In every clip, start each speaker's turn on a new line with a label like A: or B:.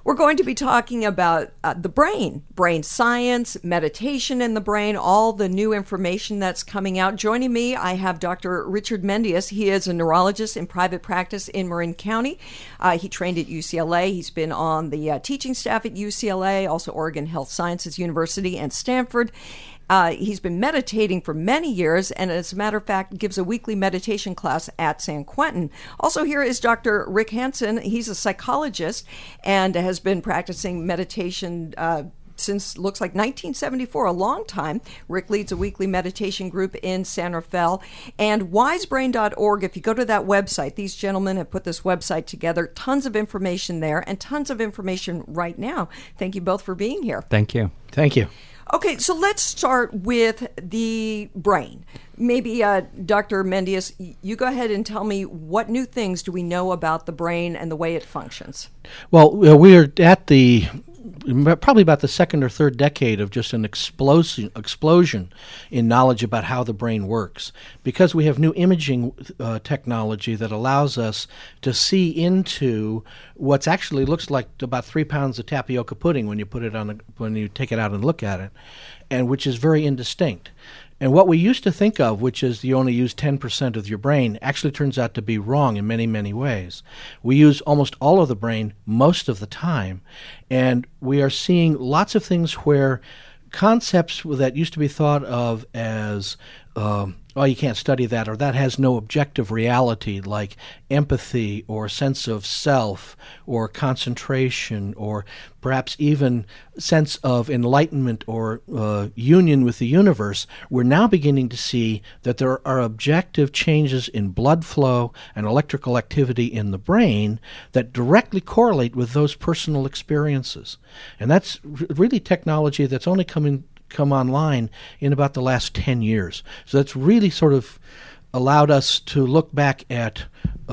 A: We're going to be talking about the brain science, meditation in the brain, all the new information that's coming out. Joining me, I have Dr. Richard Mendius. He is a neurologist in private practice in Marin County. He trained at UCLA. He's been on the teaching staff at UCLA, also Oregon Health Sciences University and Stanford. He's been meditating for many years, and as a matter of fact, gives a weekly meditation class at San Quentin. Also here is Dr. Rick Hansen. He's a psychologist and has been practicing meditation since, looks like 1974, a long time. Rick leads a weekly meditation group in San Rafael. And wisebrain.org, if you go to that website, these gentlemen have put this website together, tons of information there and tons of information right now. Thank you both for being here.
B: Thank you.
C: Thank you.
A: Okay, so let's start with the brain. Maybe, Dr. Mendius, you go ahead and tell me, what new things do we know about the brain and the way it functions?
C: Well, we're at probably about the second or third decade of just an explosion in knowledge about how the brain works, because we have new imaging technology that allows us to see into what's actually looks like about 3 pounds of tapioca pudding when you put it when you take it out and look at it, and which is very indistinct. And what we used to think of, which is you only use 10% of your brain, actually turns out to be wrong in many, many ways. We use almost all of the brain most of the time, and we are seeing lots of things where concepts that used to be thought of as you can't study that, or that has no objective reality, like empathy or sense of self or concentration or perhaps even sense of enlightenment or union with the universe, we're now beginning to see that there are objective changes in blood flow and electrical activity in the brain that directly correlate with those personal experiences. And that's really technology that's only come online in about the last 10 years. So that's really sort of allowed us to look back at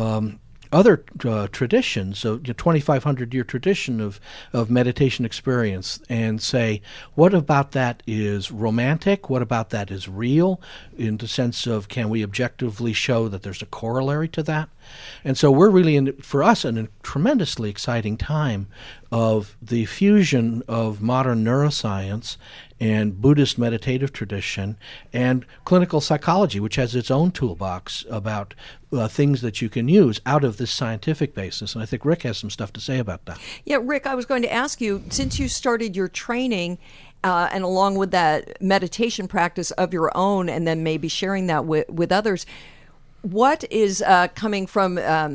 C: other traditions, a 2,500-year tradition of meditation experience, and say, what about that is romantic? What about that is real, in the sense of, can we objectively show that there's a corollary to that? And so we're really, for us, in a tremendously exciting time of the fusion of modern neuroscience and Buddhist meditative tradition and clinical psychology, which has its own toolbox about things that you can use out of this scientific basis. And I think Rick has some stuff to say about that.
A: Yeah, Rick, I was going to ask you, since you started your training and along with that meditation practice of your own, and then maybe sharing that with others, what is coming from,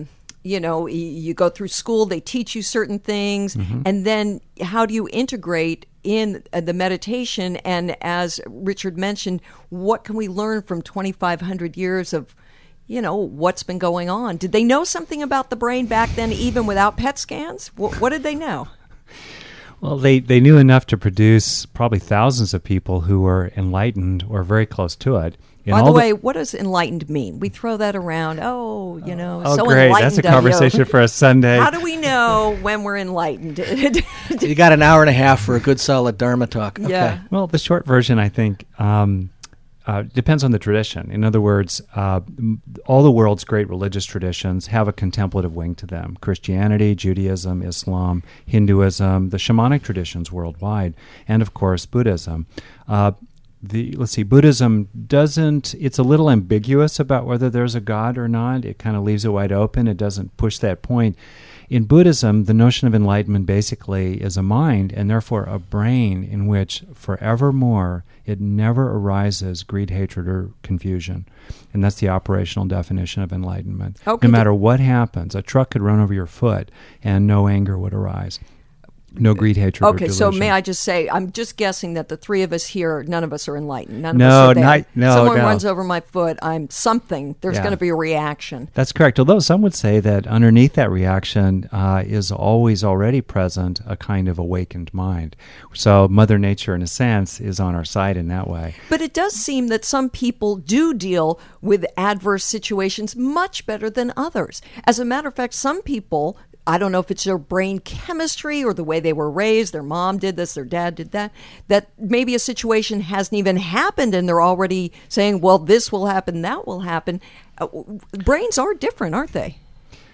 A: you go through school, they teach you certain things, and then how do you integrate in the meditation? And as Richard mentioned, what can we learn from 2,500 years of, what's been going on? Did they know something about the brain back then, even without PET scans? What did they know?
B: Well, they knew enough to produce probably thousands of people who were enlightened or very close to it.
A: By the way, what does enlightened mean? We throw that around. So
B: great.
A: Enlightened.
B: That's a conversation for a Sunday.
A: How do we know when we're enlightened?
C: You got an hour and a half for a good solid Dharma talk. Okay.
A: Yeah.
B: Well, the short version, I think, depends on the tradition. In other words, all the world's great religious traditions have a contemplative wing to them. Christianity, Judaism, Islam, Hinduism, the shamanic traditions worldwide, and of course, Buddhism. Buddhism it's a little ambiguous about whether there's a God or not. It kind of leaves it wide open. It doesn't push that point. In Buddhism, the notion of enlightenment basically is a mind, and therefore a brain, in which forevermore it never arises greed, hatred, or confusion. And that's the operational definition of enlightenment.
A: Okay.
B: No matter what happens, a truck could run over your foot and no anger would arise. No greed, hatred, or delusion.
A: So may I just say, I'm just guessing that the three of us here, none of us are enlightened. None
B: No,
A: of us are there. Someone
B: no.
A: runs over my foot, I'm something. There's going to be a reaction.
B: That's correct. Although some would say that underneath that reaction is always already present a kind of awakened mind. So Mother Nature, in a sense, is on our side in that way.
A: But it does seem that some people do deal with adverse situations much better than others. As a matter of fact, some people, I don't know if it's their brain chemistry or the way they were raised, their mom did this, their dad did that maybe a situation hasn't even happened and they're already saying, well, this will happen, that will happen. Brains are different, aren't they?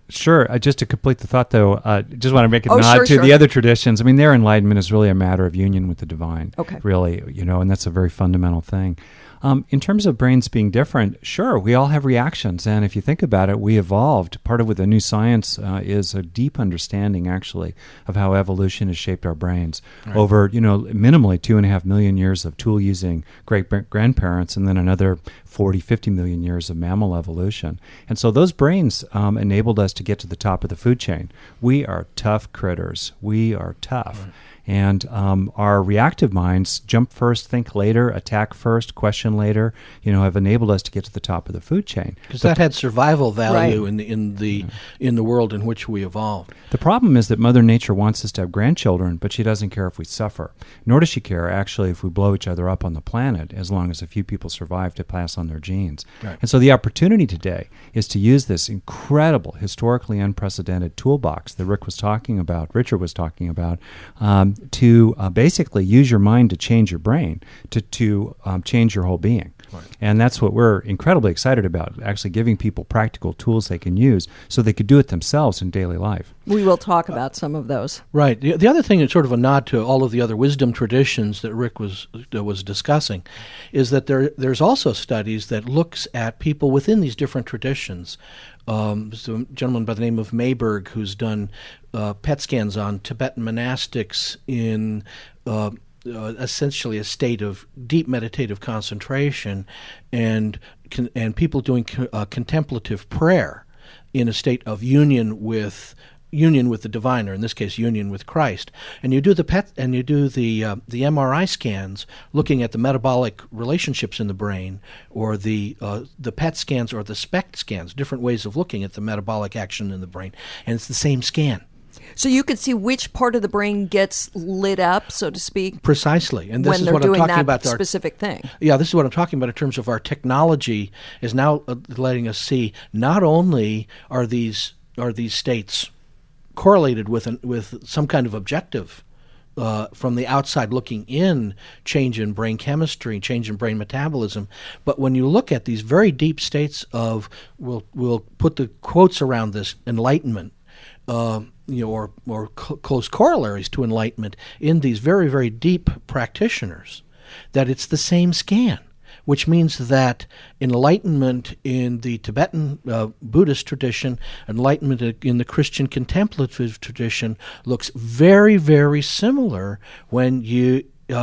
B: Sure. Just to complete the thought, though, just want to make a nod to
A: sure.
B: the other traditions. I mean, their enlightenment is really a matter of union with the divine.
A: Okay.
B: Really, and that's a very fundamental thing. In terms of brains being different, sure, we all have reactions. And if you think about it, we evolved. Part of what the new science is a deep understanding, actually, of how evolution has shaped our brains over, minimally 2.5 million years of tool-using great-grandparents and then another 40, 50 million years of mammal evolution. And so those brains enabled us to get to the top of the food chain. We are tough critters. We are tough. Right. And our reactive minds, jump first, think later, attack first, question later, have enabled us to get to the top of the food chain.
C: Because that had survival value in the world in which we evolved.
B: The problem is that Mother Nature wants us to have grandchildren, but she doesn't care if we suffer. Nor does she care, actually, if we blow each other up on the planet, as long as a few people survive to pass on their genes. Right. And so the opportunity today is to use this incredible, historically unprecedented toolbox that Richard was talking about, to basically use your mind to change your brain, to change your whole being. Right. And that's what we're incredibly excited about, actually giving people practical tools they can use so they could do it themselves in daily life.
A: We will talk about some of those.
C: Right. The other thing is sort of a nod to all of the other wisdom traditions that Rick was discussing, is that there's also studies that looks at people within these different traditions. There's a gentleman by the name of Mayberg who's done PET scans on Tibetan monastics in essentially a state of deep meditative concentration, and people doing contemplative prayer in a state of union with the divine, or in this case, union with Christ. And you do the PET and you do the MRI scans, looking at the metabolic relationships in the brain, or the PET scans or the SPECT scans, different ways of looking at the metabolic action in the brain, and it's the same scan.
A: So you could see which part of the brain gets lit up, so to speak.
C: Precisely, and this
A: when
C: is
A: they're
C: what I'm
A: doing
C: talking
A: that
C: about.
A: Specific thing.
C: Yeah, this is what I'm talking about in terms of our technology is now letting us see not only are these states correlated with some kind of objective from the outside looking in, change in brain chemistry, change in brain metabolism, but when you look at these very deep states of, we'll put the quotes around this, enlightenment, or close corollaries to enlightenment in these very, very deep practitioners, that it's the same scan, which means that enlightenment in the Tibetan Buddhist tradition, enlightenment in the Christian contemplative tradition looks very, very similar when you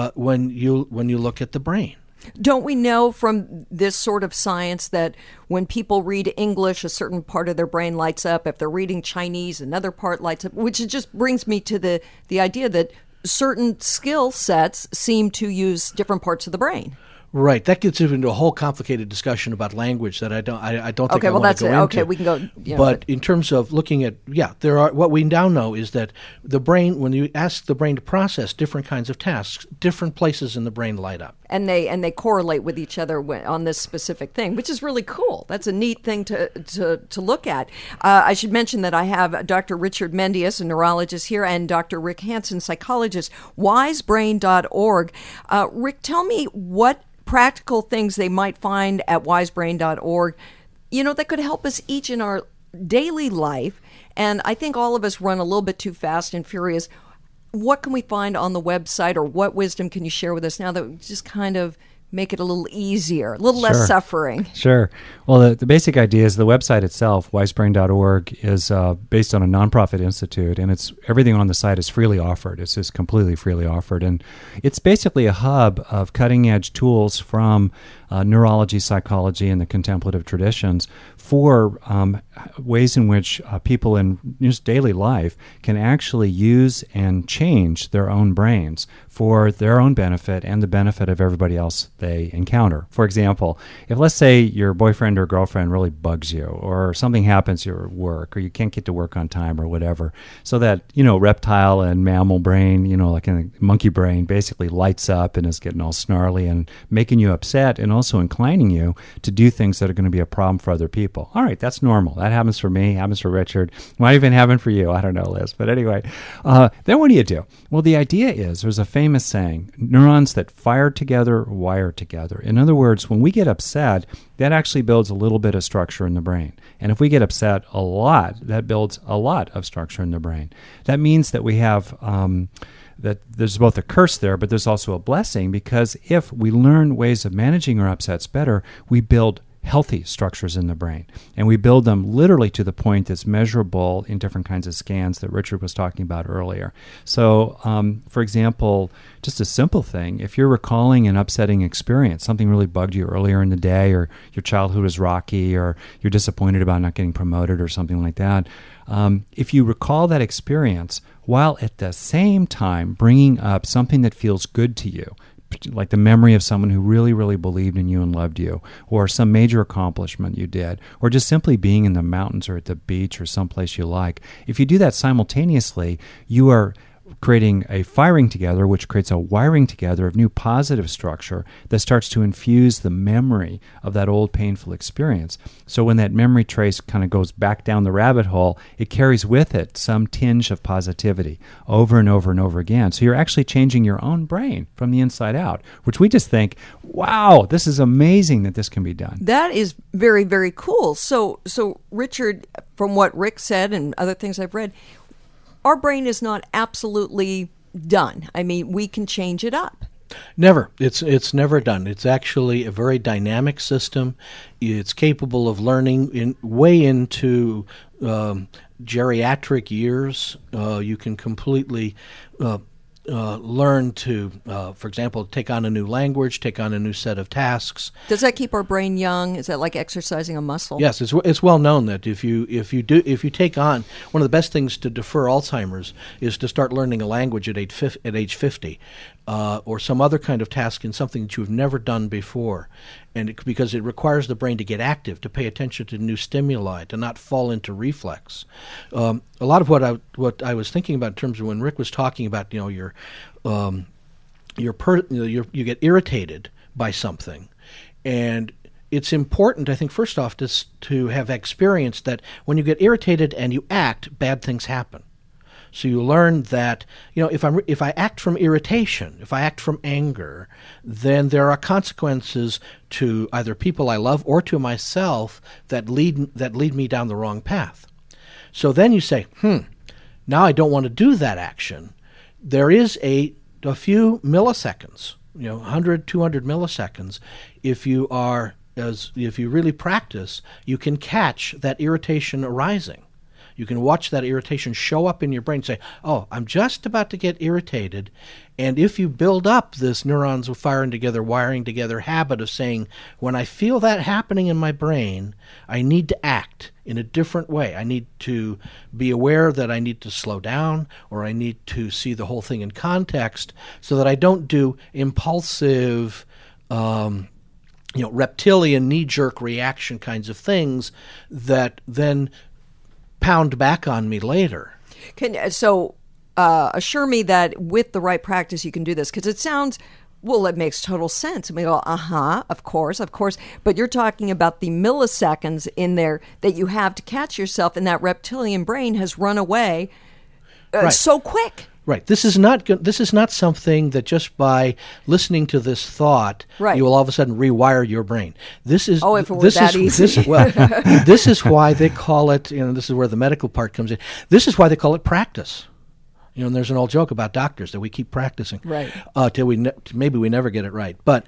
C: look at the brain.
A: Don't we know from this sort of science that when people read English, a certain part of their brain lights up? If they're reading Chinese, another part lights up, which just brings me to the idea that certain skill sets seem to use different parts of the brain.
C: Right, that gets into a whole complicated discussion about language that I don't think
A: okay,
C: I
A: well,
C: want to go into.
A: Okay, we can go. Yeah,
C: but in terms of looking at, what we now know is that the brain, when you ask the brain to process different kinds of tasks, different places in the brain light up,
A: and they correlate with each other on this specific thing, which is really cool. That's a neat thing to look at. I should mention that I have Dr. Richard Mendius, a neurologist here, and Dr. Rick Hansen, psychologist, wisebrain.org. Rick, tell me what practical things they might find at wisebrain.org, that could help us each in our daily life. And I think all of us run a little bit too fast and furious. What can we find on the website, or what wisdom can you share with us now that we just kind of make it a little easier, a little less suffering?
B: Sure. Well, the basic idea is the website itself, wisebrain.org, is based on a nonprofit institute, and it's everything on the site is freely offered. It's just completely freely offered, and it's basically a hub of cutting-edge tools from neurology, psychology, and the contemplative traditions for ways in which people in just daily life can actually use and change their own brains for their own benefit and the benefit of everybody else they encounter. For example, if let's say your boyfriend or girlfriend really bugs you, or something happens to your work, or you can't get to work on time or whatever, so that, reptile and mammal brain, like in the monkey brain, basically lights up and is getting all snarly and making you upset, and also inclining you to do things that are going to be a problem for other people. All right, that's normal. That happens for me, happens for Richard. Might even happen for you. I don't know, Liz. But anyway, then what do you do? Well, the idea is there's a famous famous saying, neurons that fire together wire together. In other words, when we get upset, that actually builds a little bit of structure in the brain. And if we get upset a lot, that builds a lot of structure in the brain. That means that we have that there's both a curse there, but there's also a blessing, because if we learn ways of managing our upsets better, we build healthy structures in the brain. And we build them literally to the point that's measurable in different kinds of scans that Richard was talking about earlier. So, for example, just a simple thing, if you're recalling an upsetting experience, something really bugged you earlier in the day, or your childhood was rocky, or you're disappointed about not getting promoted or something like that, if you recall that experience while at the same time bringing up something that feels good to you, like the memory of someone who really, really believed in you and loved you, or some major accomplishment you did, or just simply being in the mountains or at the beach or someplace you like. If you do that simultaneously, you are creating a firing together, which creates a wiring together of new positive structure that starts to infuse the memory of that old painful experience. So when that memory trace kind of goes back down the rabbit hole, it carries with it some tinge of positivity over and over and over again. So you're actually changing your own brain from the inside out, which we just think, wow, this is amazing that this can be done.
A: That is very, very cool. So Richard, from what Rick said and other things I've read, our brain is not absolutely done. I mean, we can change it up.
C: Never. It's never done. It's actually a very dynamic system. It's capable of learning way into geriatric years. You can completely learn to, for example, take on a new language, take on a new set of tasks.
A: Does that keep our brain young? Is that like exercising a muscle?
C: Yes, it's well known that if you take on, one of the best things to defer Alzheimer's is to start learning a language at age 50, or some other kind of task in something that you've never done before, because it requires the brain to get active, to pay attention to new stimuli, to not fall into reflex. A lot of what I was thinking about in terms of when Rick was talking about, you get irritated by something, and it's important, I think, first off, to have experience that when you get irritated and you act, bad things happen. So you learn that, if I act from irritation, if I act from anger, then there are consequences to either people I love or to myself that lead me down the wrong path. So then you say, now I don't want to do that action. There is a few milliseconds, 100, 200 milliseconds. If you really practice, you can catch that irritation arising. You can watch that irritation show up in your brain and say, oh, I'm just about to get irritated. And if you build up this neurons firing together, wiring together habit of saying, when I feel that happening in my brain, I need to act in a different way. I need to be aware that I need to slow down, or I need to see the whole thing in context so that I don't do impulsive, reptilian knee-jerk reaction kinds of things that then pound back on me later. Assure
A: me that with the right practice you can do this, because it sounds, well, it makes total sense. And we go, of course. But you're talking about the milliseconds in there that you have to catch yourself, and that reptilian brain has run away so quick.
C: Right. This is not something that just by listening to this thought, you will all of a sudden rewire your brain. This is
A: if it were that easy.
C: This is why they call it. This is where the medical part comes in. This is why they call it practice. And there's an old joke about doctors that we keep practicing,
A: right?
C: Till maybe we never get it right. But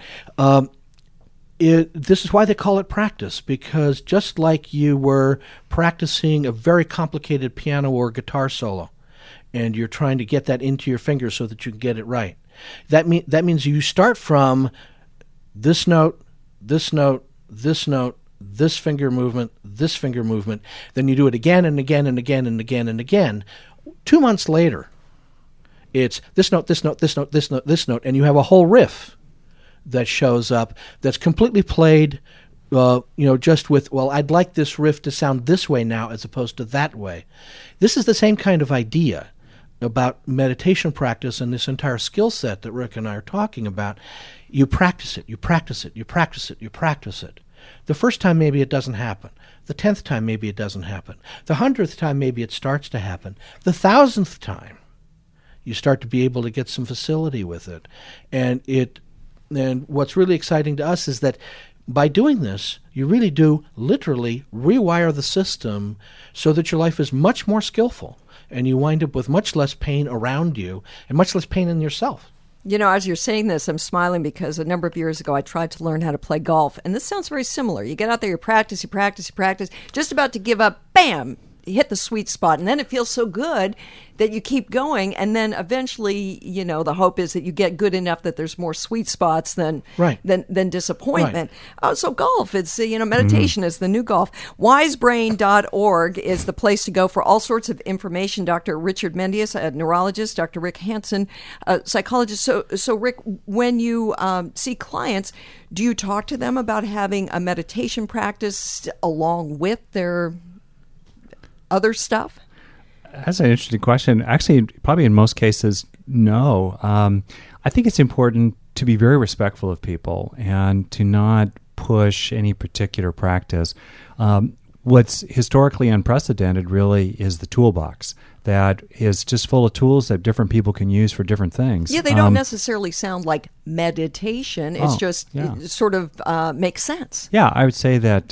C: this is why they call it practice, because just like you were practicing a very complicated piano or guitar solo, and you're trying to get that into your fingers so that you can get it right. That means you start from this note, this note, this note, this finger movement, then you do it again and again and again and again and again. 2 months later, it's this note, this note, this note, this note, this note, and you have a whole riff that shows up that's completely played just with, well, I'd like this riff to sound this way now as opposed to that way. This is the same kind of idea about meditation practice and this entire skill set that Rick and I are talking about. You practice it, you practice it, you practice it, you practice it. The first time maybe it doesn't happen. The 10th time maybe it doesn't happen. The 100th time maybe it starts to happen. The 1,000th time You start to be able to get some facility with it. And what's really exciting to us is that by doing this, you really do literally rewire the system so that your life is much more skillful, and you wind up with much less pain around you and much less pain in yourself.
A: You know, as you're saying this, I'm smiling because a number of years ago I tried to learn how to play golf, and this sounds very similar. You get out there, you practice, just about to give up, bam! You hit the sweet spot, and then it feels so good that you keep going, and then eventually, you know, the hope is that you get good enough that there's more sweet spots than disappointment.
C: Right.
A: So golf, it's, meditation is the new golf. Wisebrain.org is the place to go for all sorts of information. Dr. Richard Mendius, a neurologist, Dr. Rick Hansen, a psychologist. So Rick, when you see clients, do you talk to them about having a meditation practice along with their other stuff?
B: That's an interesting question. Actually, probably in most cases, no. I think it's important to be very respectful of people and to not push any particular practice. What's historically unprecedented really is the toolbox that is just full of tools that different people can use for different things.
A: Yeah, they don't necessarily sound like meditation. It's it sort of makes sense.
B: Yeah, I would say that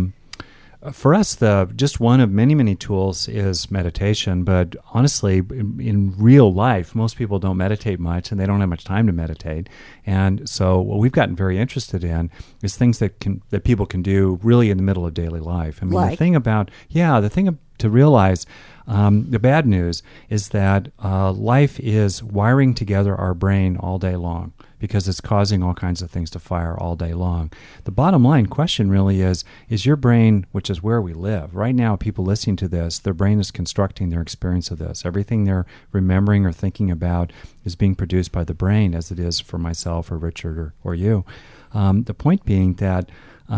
B: for us, just one of many, many tools is meditation. But honestly, in real life, most people don't meditate much, and they don't have much time to meditate. And so, what we've gotten very interested in is things that people can do really in the middle of daily life. I mean, the thing to realize, the bad news is that life is wiring together our brain all day long, because it's causing all kinds of things to fire all day long. The bottom line question really is your brain, which is where we live. Right now, people listening to this, their brain is constructing their experience of this. Everything they're remembering or thinking about is being produced by the brain, as it is for myself or Richard or you. The point being that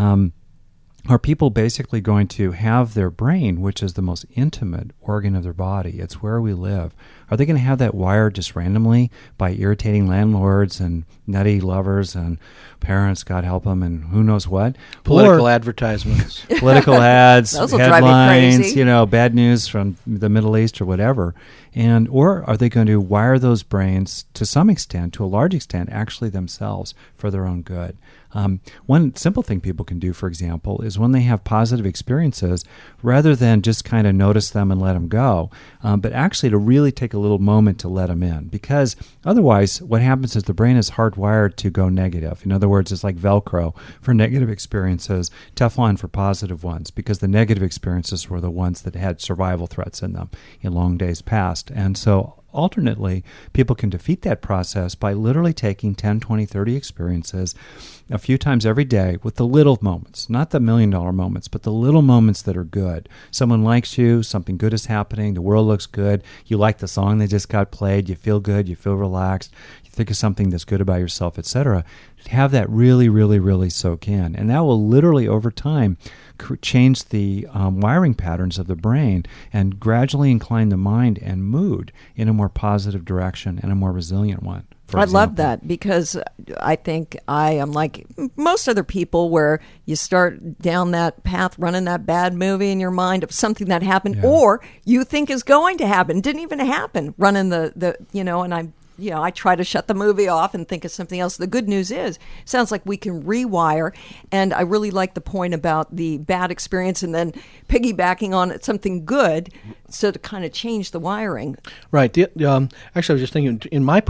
B: are people basically going to have their brain, which is the most intimate organ of their body? It's where we live. Are they going to have that wired just randomly by irritating landlords and nutty lovers and parents, God help them, and who knows what?
C: Political advertisements.
B: Political ads,
A: those will drive me
B: headlines,
A: crazy.
B: Bad news from the Middle East or whatever. Or are they going to wire those brains to some extent, to a large extent, actually themselves for their own good? One simple thing people can do, for example, is when they have positive experiences, rather than just kind of notice them and let them go, but actually to really take a little moment to let them in. Because otherwise, what happens is the brain is hardwired to go negative. In other words, it's like Velcro for negative experiences, Teflon for positive ones, because the negative experiences were the ones that had survival threats in them in long days past. And so alternately, people can defeat that process by literally taking 10, 20, 30 experiences a few times every day with the little moments, not the $1 million moments, but the little moments that are good. Someone likes you, something good is happening, the world looks good, you like the song that just got played, you feel good, you feel relaxed, you think of something that's good about yourself, etc. Have that really, really, really soak in. And that will literally, over time, change the wiring patterns of the brain and gradually incline the mind and mood in a more positive direction and a more resilient one.
A: I love that, because I think I am like most other people, where you start down that path running that bad movie in your mind of something that happened or you think is going to happen, didn't even happen, running and I try to shut the movie off and think of something else. The good news is, sounds like we can rewire. And I really like the point about the bad experience and then piggybacking on something good, so to kind of change the wiring.
C: Right. Actually, I was just thinking in my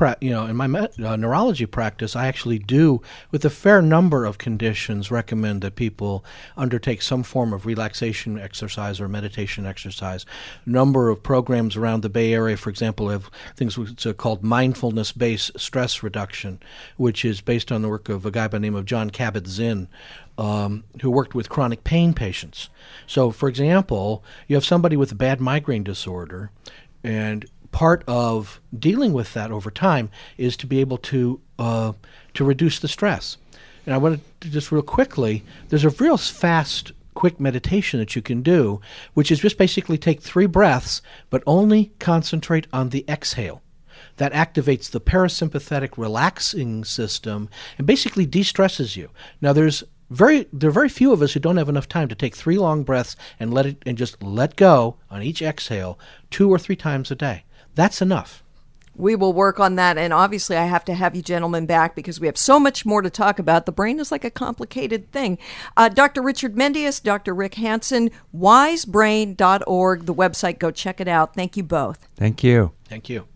C: neurology practice, I actually do, with a fair number of conditions, recommend that people undertake some form of relaxation exercise or meditation exercise. A number of programs around the Bay Area, for example, have things which are called mindfulness-based stress reduction, which is based on the work of a guy by the name of Jon Kabat-Zinn, who worked with chronic pain patients. So, for example, you have somebody with a bad migraine disorder, and part of dealing with that over time is to be able to reduce the stress. And I wanted to just real quickly, there's a real fast, quick meditation that you can do, which is just basically take 3 breaths, but only concentrate on the exhale. That activates the parasympathetic relaxing system and basically de-stresses you. Now, there are very few of us who don't have enough time to take 3 long breaths and just let go on each exhale 2 or 3 times a day. That's enough.
A: We will work on that, and obviously I have to have you gentlemen back because we have so much more to talk about. The brain is like a complicated thing. Dr. Richard Mendius, Dr. Rick Hansen, wisebrain.org, the website. Go check it out. Thank you both.
B: Thank you.
C: Thank you.